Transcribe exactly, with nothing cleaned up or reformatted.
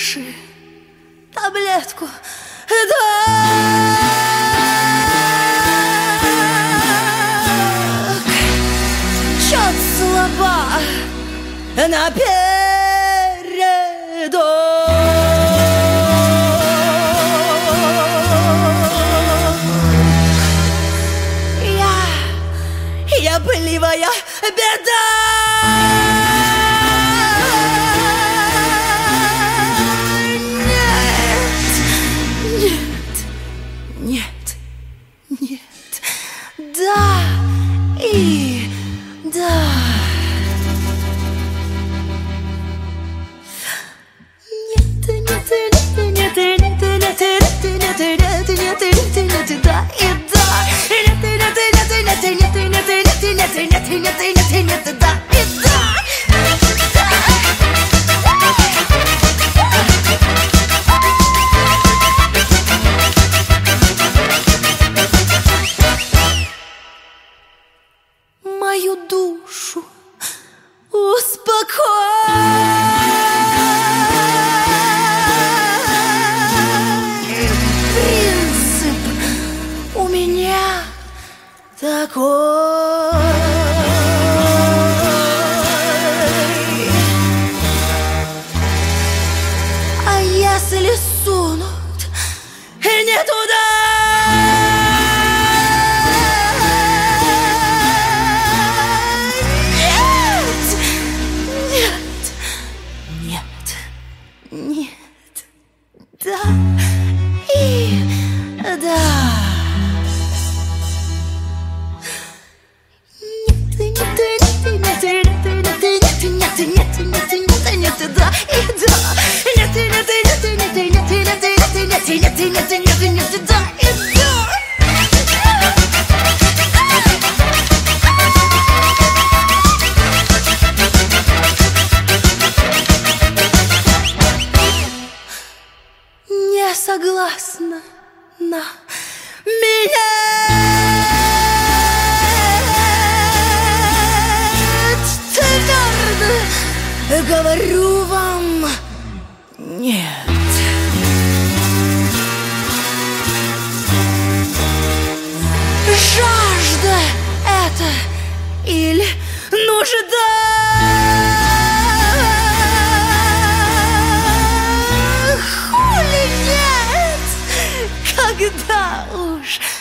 души таблетку дай. Чё-то слаба напередок. Я, я пылевая беда. Нет, нет, да и да. Нет, нет, нет, нет, нет, нет, нет, нет, нет, нет, нет, нет, да и да. Нет, нет, нет, нет, нет, нет, нет, нет, нет, нет, нет, нет, да и да. Мою душу успокой. Принцип у меня такой. А если сунут не туда, нет, да и да. Нет, нет, нет, нет, нет, нет, нет, нет, нет, нет, нет, да и да. Нет, нет, нет, нет, нет, нет, нет, нет, нет, нет, нет, нет, да и да. Не согласна на меня. Твердо говорю вам нет. Жажда это или нужда? Когда уж